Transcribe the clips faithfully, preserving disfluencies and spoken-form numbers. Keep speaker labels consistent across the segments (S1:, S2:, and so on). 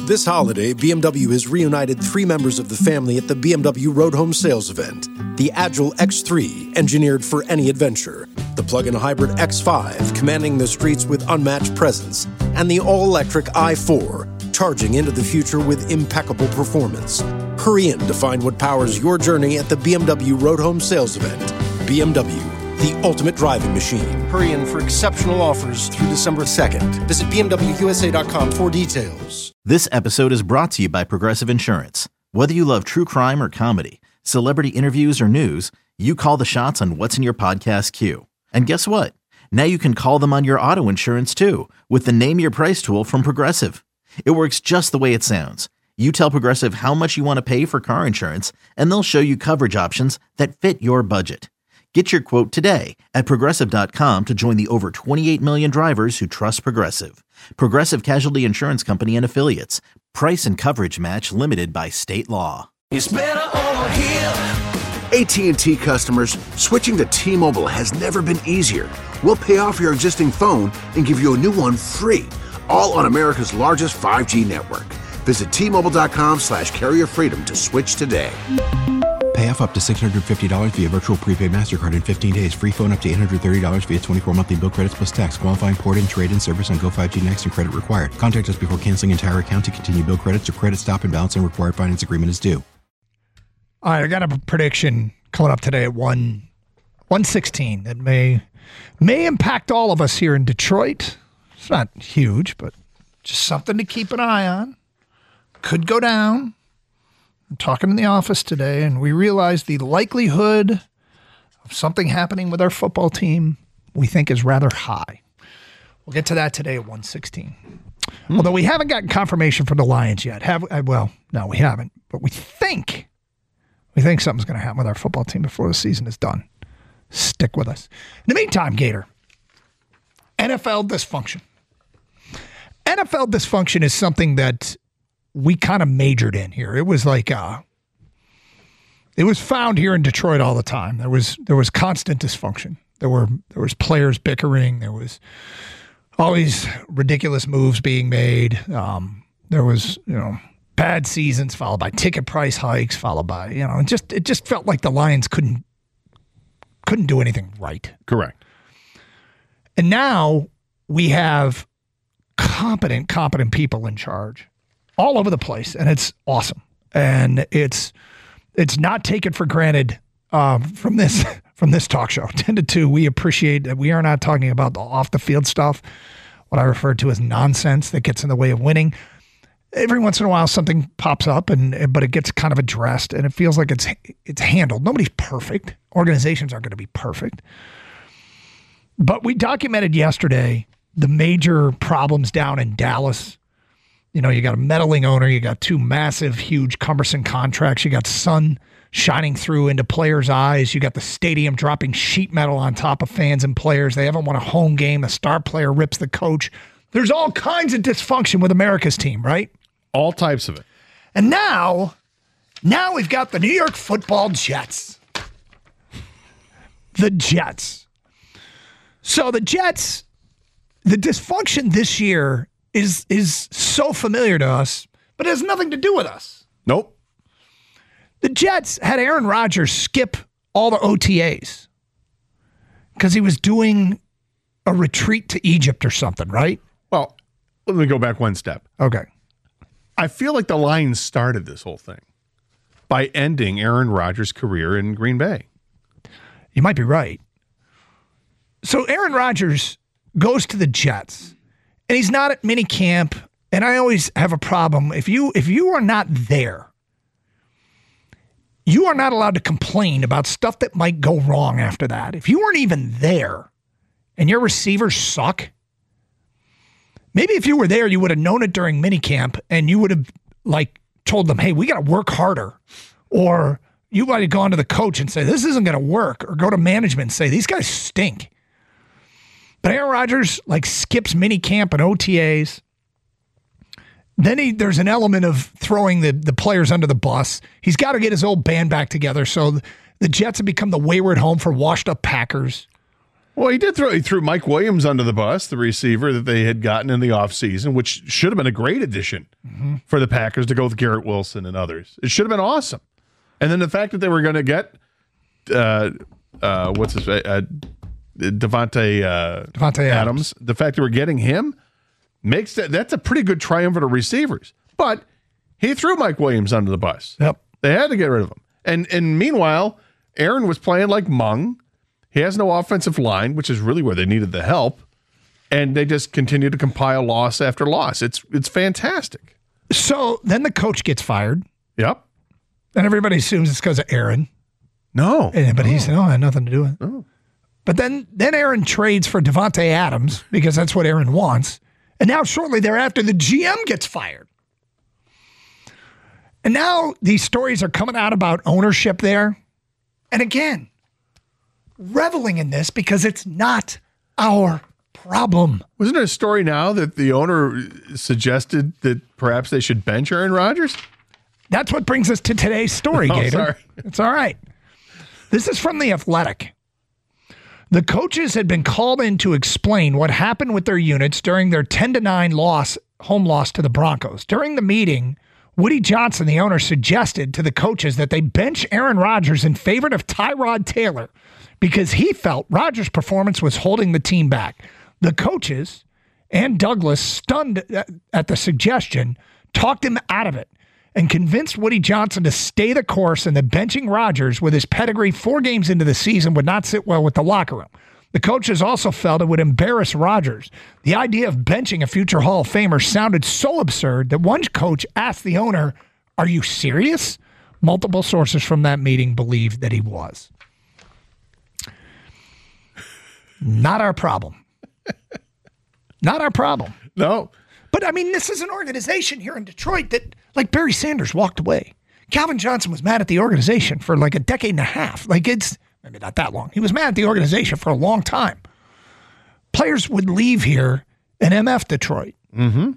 S1: This holiday, B M W has reunited three members of the family at the B M W Road Home Sales event. The Agile X three, engineered for any adventure. The plug-in hybrid X five, commanding the streets with unmatched presence. And the all-electric i four, charging into the future with impeccable performance. Hurry in to find what powers your journey at the B M W Road Home Sales event. B M W, the ultimate driving machine. Hurry in for exceptional offers through December second. Visit B M W U S A dot com for details.
S2: This episode is brought to you by Progressive Insurance. Whether you love true crime or comedy, celebrity interviews or news, you call the shots on what's in your podcast queue. And guess what? Now you can call them on your auto insurance too with the Name Your Price tool from Progressive. It works just the way it sounds. You tell Progressive how much you want to pay for car insurance, and they'll show you coverage options that fit your budget. Get your quote today at Progressive dot com to join the over twenty-eight million drivers who trust Progressive. Progressive Casualty Insurance Company and Affiliates. Price and coverage match limited by state law.
S3: It's better over here.
S4: A T and T customers, switching to T-Mobile has never been easier. We'll pay off your existing phone and give you a new one free, all on America's largest five G network. Visit T Mobile dot com slash carrier freedom to switch today.
S5: Pay off up to six hundred fifty dollars via virtual prepaid MasterCard in fifteen days. Free phone up to eight hundred thirty dollars via twenty-four monthly bill credits plus tax. Qualifying port and trade-in service on Go five G Next and credit required. Contact us before canceling entire account to continue bill credits or credit stop and balance and required finance agreement is due.
S6: All right, I got a prediction coming up today at one sixteen that may may impact all of us here in Detroit. It's not huge, but just something to keep an eye on. Could go down. I'm talking in the office today, and we realize the likelihood of something happening with our football team we think is rather high. We'll get to that today at one sixteen. Mm. Although we haven't gotten confirmation from the Lions yet. Have we? Well, no, we haven't. But we think, we think something's going to happen with our football team before the season is done. Stick with us. In the meantime, Gator, N F L dysfunction. N F L dysfunction is something that we kind of majored in here. It was like uh, it was found here in Detroit all the time. There was there was constant dysfunction. There were there was players bickering. There was always ridiculous moves being made. Um, there was you know bad seasons followed by ticket price hikes, followed by you know it just it just felt like the Lions couldn't couldn't do anything right.
S7: Correct.
S6: And now we have competent competent people in charge all over the place, and it's awesome. And it's it's not taken for granted uh, from this from this talk show. ten to two, we appreciate that we are not talking about the off-the-field stuff, what I refer to as nonsense that gets in the way of winning. Every once in a while, something pops up, and but it gets kind of addressed, and it feels like it's it's handled. Nobody's perfect. Organizations aren't going to be perfect. But we documented yesterday the major problems down in Dallas. You know, you got a meddling owner, you got two massive, huge, cumbersome contracts, you got sun shining through into players' eyes, you got the stadium dropping sheet metal on top of fans and players. They haven't won a home game, a star player rips the coach. There's all kinds of dysfunction with America's team, right?
S7: All types of it.
S6: And now, now we've got the New York Football Jets. The Jets. So the Jets, the dysfunction this year is is so familiar to us, but it has nothing to do with us.
S7: Nope.
S6: The Jets had Aaron Rodgers skip all the O T As because he was doing a retreat to Egypt or something, right?
S7: Well, let me go back one step.
S6: Okay.
S7: I feel like the Lions started this whole thing by ending Aaron Rodgers' career in Green Bay.
S6: You might be right. So Aaron Rodgers goes to the Jets. And he's not at minicamp, and I always have a problem. If you if you are not there, you are not allowed to complain about stuff that might go wrong after that. If you weren't even there and your receivers suck, maybe if you were there, you would have known it during minicamp, and you would have like told them, hey, we got to work harder. Or you might have gone to the coach and say, this isn't going to work, or go to management and say, these guys stink. But Aaron Rodgers like skips minicamp and O T As. Then he, there's an element of throwing the, the players under the bus. He's got to get his old band back together. So the Jets have become the wayward home for washed up Packers.
S7: Well, he did throw he threw Mike Williams under the bus, the receiver that they had gotten in the offseason, which should have been a great addition mm-hmm. for the Packers to go with Garrett Wilson and others. It should have been awesome. And then the fact that they were going to get uh, uh, what's his uh, Devontae uh,
S6: Devontae Adams.
S7: Adams, the fact that we're getting him makes that that's a pretty good triumvirate of receivers. But he threw Mike Williams under the bus.
S6: Yep.
S7: They had to get rid of him. And and meanwhile, Aaron was playing like Mung. He has no offensive line, which is really where they needed the help. And they just continue to compile loss after loss. It's it's fantastic.
S6: So then the coach gets fired.
S7: Yep.
S6: And everybody assumes it's because of Aaron.
S7: No.
S6: And, but
S7: no.
S6: he said, no, I had nothing to do with it.
S7: Oh.
S6: But then, then Aaron trades for Devontae Adams because that's what Aaron wants. And now shortly thereafter, the G M gets fired. And now these stories are coming out about ownership there. And again, reveling in this because it's not our problem.
S7: Wasn't there a story now that the owner suggested that perhaps they should bench Aaron Rodgers?
S6: That's what brings us to today's story,
S7: oh,
S6: Gator.
S7: Sorry.
S6: It's all right. This is from The Athletic. The coaches had been called in to explain what happened with their units during their ten to nine loss, home loss to the Broncos. During the meeting, Woody Johnson, the owner, suggested to the coaches that they bench Aaron Rodgers in favor of Tyrod Taylor because he felt Rodgers' performance was holding the team back. The coaches and Douglas, stunned at the suggestion, talked him out of it and convinced Woody Johnson to stay the course and that benching Rodgers with his pedigree four games into the season would not sit well with the locker room. The coaches also felt it would embarrass Rodgers. The idea of benching a future Hall of Famer sounded so absurd that one coach asked the owner, "Are you serious?" Multiple sources from that meeting believed that he was. Not our problem. Not our problem.
S7: No.
S6: But, I mean, this is an organization here in Detroit that, like Barry Sanders walked away. Calvin Johnson was mad at the organization for like a decade and a half. Like, it's maybe not that long. He was mad at the organization for a long time. Players would leave here and M F Detroit.
S7: Mm-hmm.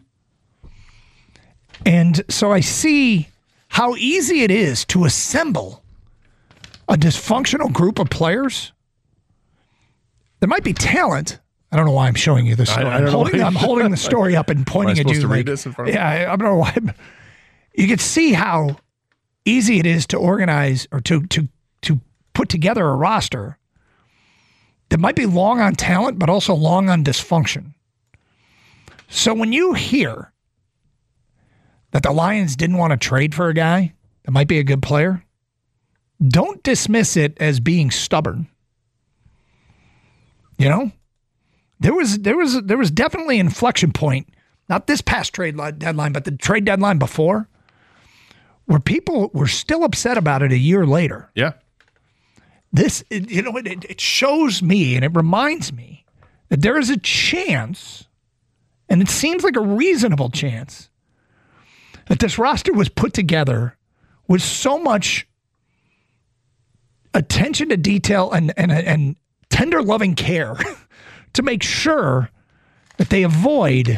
S6: And so I see how easy it is to assemble a dysfunctional group of players. There might be talent. I don't know why I'm showing you this story.
S7: I, I
S6: I'm, holding, I'm holding the story up and pointing
S7: Am I
S6: at you.
S7: supposed to read
S6: like,
S7: this in front of
S6: yeah, I, I don't know why. You can see how easy it is to organize or to to to put together a roster that might be long on talent, but also long on dysfunction. So when you hear that the Lions didn't want to trade for a guy that might be a good player, don't dismiss it as being stubborn. You know? There was there was there was definitely an inflection point, not this past trade deadline, but the trade deadline before, where people were still upset about it a year later.
S7: Yeah.
S6: This, it, you know, it, it shows me and it reminds me that there is a chance, and it seems like a reasonable chance, that this roster was put together with so much attention to detail and and and tender loving care to make sure that they avoid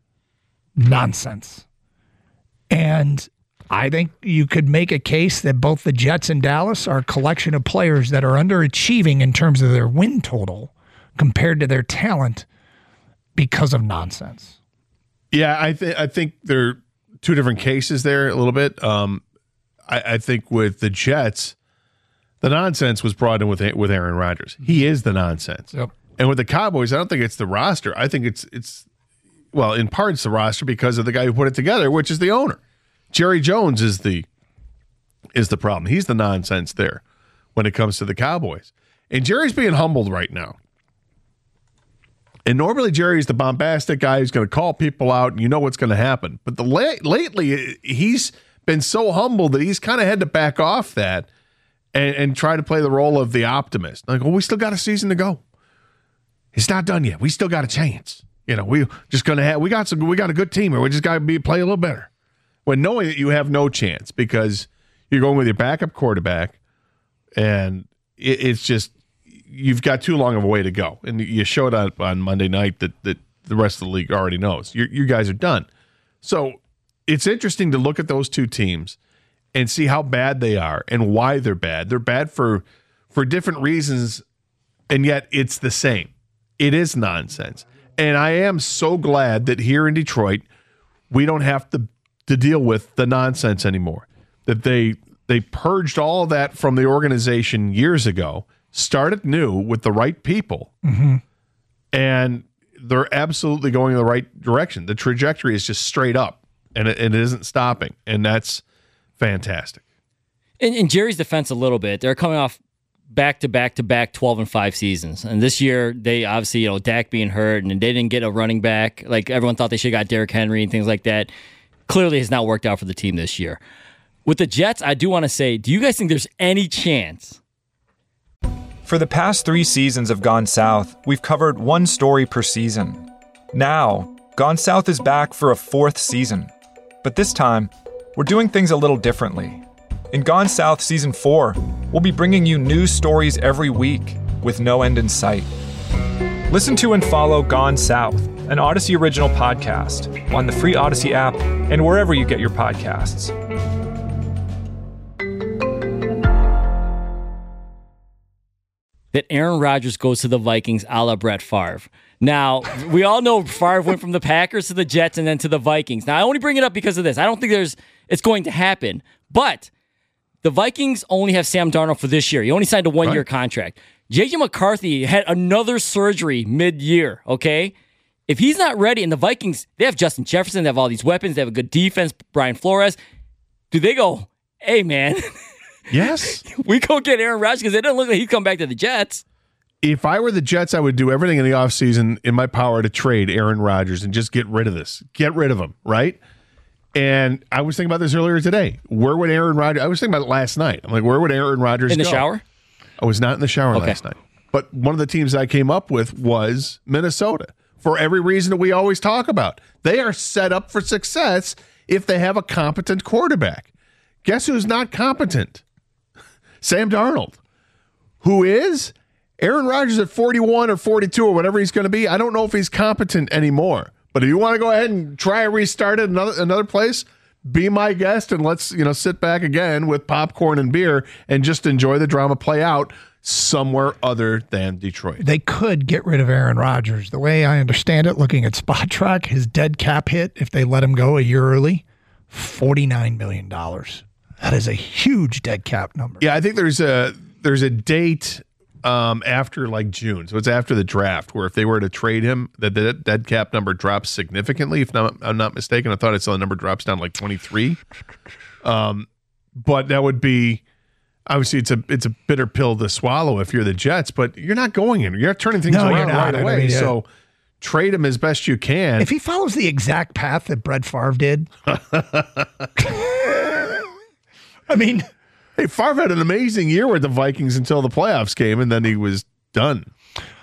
S6: nonsense. And I think you could make a case that both the Jets and Dallas are a collection of players that are underachieving in terms of their win total compared to their talent because of nonsense.
S7: Yeah, I think I think there are two different cases there a little bit. Um, I, I think with the Jets, the nonsense was brought in with with Aaron Rodgers. He is the nonsense.
S6: Yep.
S7: And with the Cowboys, I don't think it's the roster. I think it's it's well, in part it's the roster because of the guy who put it together, which is the owner. Jerry Jones is the is the problem. He's the nonsense there when it comes to the Cowboys. And Jerry's being humbled right now. And normally Jerry's the bombastic guy who's going to call people out and you know what's going to happen. But the la- lately he's been so humble that he's kind of had to back off that and, and try to play the role of the optimist. Like, well, we still got a season to go. It's not done yet. We still got a chance. You know, we just going to have, we got some, we got a good team here. We just got to be play a little better. When knowing that you have no chance because you're going with your backup quarterback and it, it's just, you've got too long of a way to go. And you showed up on Monday night that, that the rest of the league already knows. You're, you guys are done. So it's interesting to look at those two teams and see how bad they are and why they're bad. They're bad for, for different reasons And yet it's the same. It is nonsense. And I am so glad that here in Detroit, we don't have to, to deal with the nonsense anymore. That they they purged all of that from the organization years ago, started new with the right people,
S6: mm-hmm.
S7: and they're absolutely going in the right direction. The trajectory is just straight up, and it, and it isn't stopping, and that's fantastic.
S8: In, in Jerry's defense a little bit, they're coming off back-to-back-to-back twelve and five seasons. And this year, they obviously, you know, Dak being hurt, and they didn't get a running back. Like, everyone thought they should have got Derrick Henry and things like that. Clearly has not worked out for the team this year. With the Jets, I do want to say, do you guys think there's any chance?
S9: For the past three seasons of Gone South, we've covered one story per season. Now, Gone South is back for a fourth season. But this time, we're doing things a little differently. In Gone South Season four, we'll be bringing you news stories every week with no end in sight. Listen to and follow Gone South, an Odyssey original podcast, on the free Odyssey app and wherever you get your podcasts.
S8: That Aaron Rodgers goes to the Vikings a la Brett Favre. Now, we all know Favre went from the Packers to the Jets and then to the Vikings. Now, I only bring it up because of this. I don't think there's it's going to happen. But the Vikings only have Sam Darnold for this year. He only signed a one-year right. contract. J J McCarthy had another surgery mid-year, okay? If he's not ready, and the Vikings, they have Justin Jefferson, they have all these weapons, they have a good defense, Brian Flores. Do they go, hey, man...
S7: Yes.
S8: we go get Aaron Rodgers because it doesn't look like he'd come back to the Jets.
S7: If I were the Jets, I would do everything in the offseason in my power to trade Aaron Rodgers and just get rid of this. Get rid of him, right? And I was thinking about this earlier today. Where would Aaron Rodgers... I was thinking about it last night. I'm like, where would Aaron Rodgers go?
S8: In the go? shower?
S7: I was not in the shower
S8: okay.
S7: last night. But one of the teams I came up with was Minnesota, for every reason that we always talk about. They are set up for success if they have a competent quarterback. Guess who's not competent? Sam Darnold. Who is? Aaron Rodgers at forty-one or forty-two or whatever he's going to be. I don't know if he's competent anymore. But if you want to go ahead and try and restart it another another place, be my guest and let's, you know, sit back again with popcorn and beer and just enjoy the drama play out somewhere other than Detroit.
S6: They could get rid of Aaron Rodgers. The way I understand it, looking at Spot Track, his dead cap hit, if they let him go a year early, forty-nine million dollars. That is a huge dead cap number.
S7: Yeah, I think there's a there's a date um, after like June, so it's after the draft, where if they were to trade him, that the dead cap number drops significantly. If not, I'm not mistaken, I thought it's the number drops down to like twenty-three. Um, but that would be obviously it's a it's a bitter pill to swallow if you're the Jets, but you're not going in. You're not turning things
S6: no,
S7: around
S6: you're not.
S7: right away. I mean, yeah. So trade him as best you can.
S6: If he follows the exact path that Brett Favre did. I mean,
S7: hey, Favre had an amazing year with the Vikings until the playoffs came, and then he was done.